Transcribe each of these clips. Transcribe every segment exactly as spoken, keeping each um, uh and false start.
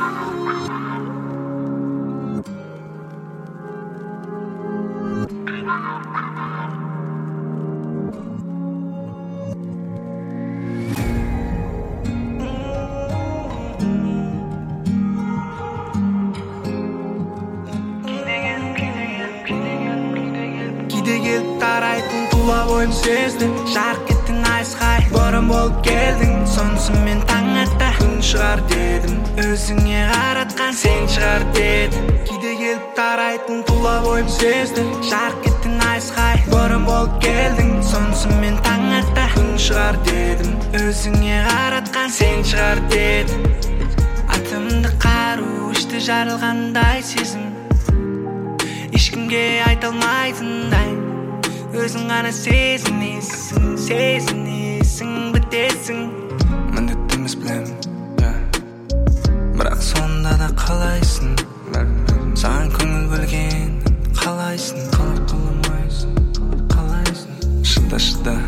Тарайтын тұла бойым сезді жарқ еттің айсқай бұрын болып келдің сонсын мен таң атта күн шығар дедім өзіңе қаратқан сен шығар дедім кейде келіп тарайтын тұла бойым сезді жарқ еттің айсқай бұрын болып келдің сонсын мен таң атта күн шығар дедім өзіңе қаратқан сен шығар дедім атымды қару ішті жарылғандай сезім ешкімге айта алмайтындай өзің ғана сезінесің, сезінесің, бітесің міндетті емес білемін бірақ сонда да қалайсың саған көңіл бөлгенін қалайсың қалай қаламайсың қалайсың шыда шыда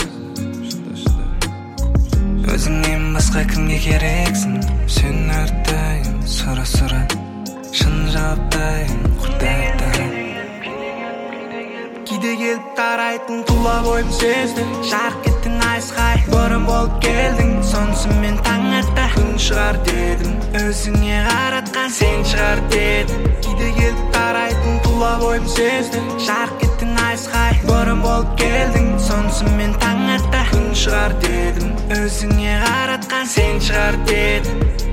өзіңнен басқа кімге керексің сен өрттейін сұра сұра шын жауаптайын құртайын кейде келіп тарайтын тұла бойым сезді жарқ еттің айсқай бұрын болып келдің сонсын мен таң атта күн шығар дедім өзіңе қаратқан сен шығар дедім кейде келіп тарайтын тұла бойым сезді жарқ еттің айсқай бұрын болып келдің сонсын мен таң атта күн шығар дедім өзіңе қаратқан сен шығар дедім